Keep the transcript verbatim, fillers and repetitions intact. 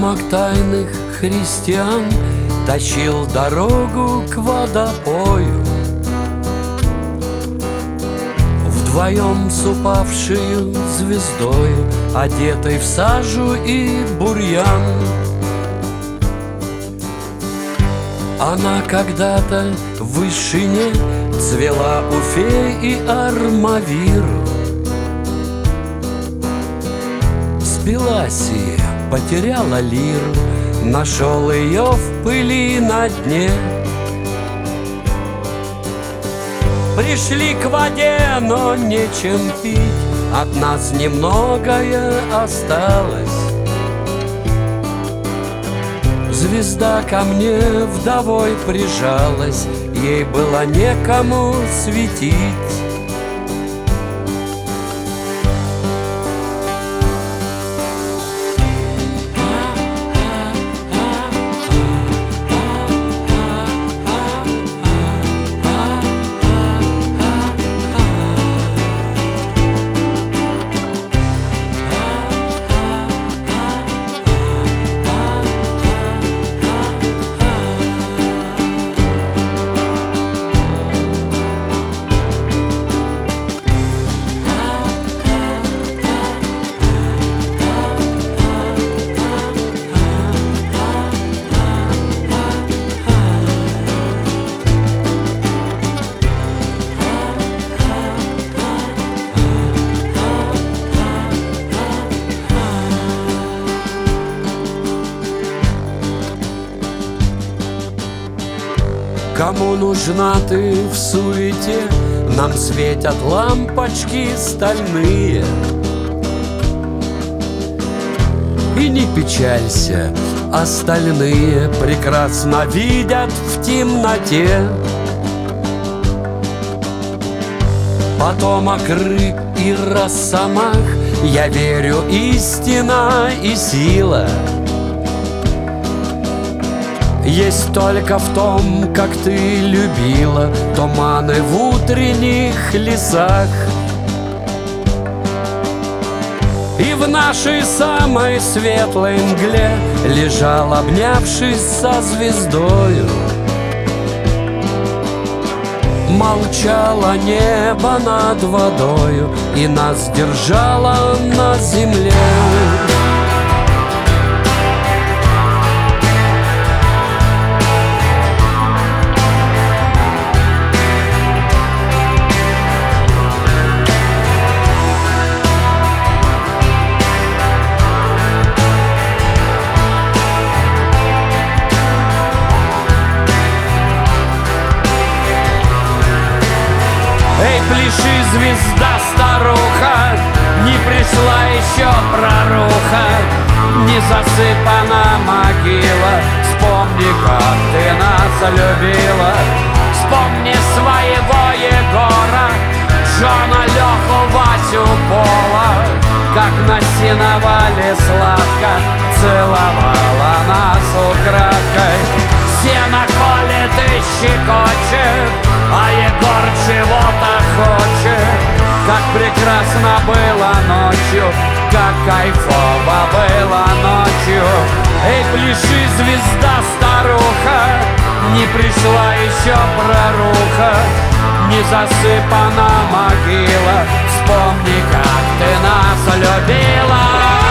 Потомок тайных христиан тащил дорогу к водопою. Вдвоем с упавшей звездою, одетой в сажу и бурьян. Она когда-то в вышине цвела у фей и армавиру. Спилась и потеряла лиру, нашел ее в пыли на дне. Пришли к воде, но нечем пить, от нас немногое осталось. Звезда ко мне вдовой прижалась, ей было некому светить. Кому нужна ты в суете, нам светят лампочки стальные. И не печалься, остальные прекрасно видят в темноте. Потомок рыб и росомах, я верю, истина и сила есть только в том, как ты любила туманы в утренних лесах. И в нашей самой светлой мгле лежал, обнявшись со звездою. Молчало небо над водою, и нас держало на земле. Эй, пляши, звезда, старуха, не пришла еще проруха, не засыпана могила. Вспомни, как ты нас любила, вспомни своего Егора, Джона, Леху, Васю, Пола, как на сеновале сладко целовала нас украдкой. Сено колет и щекочет, а Егор чего-то хочет. Как прекрасно было ночью, как кайфово было ночью. Эй, пляши, звезда, старуха, не пришла еще проруха, не засыпана могила. Вспомни, как ты нас любила.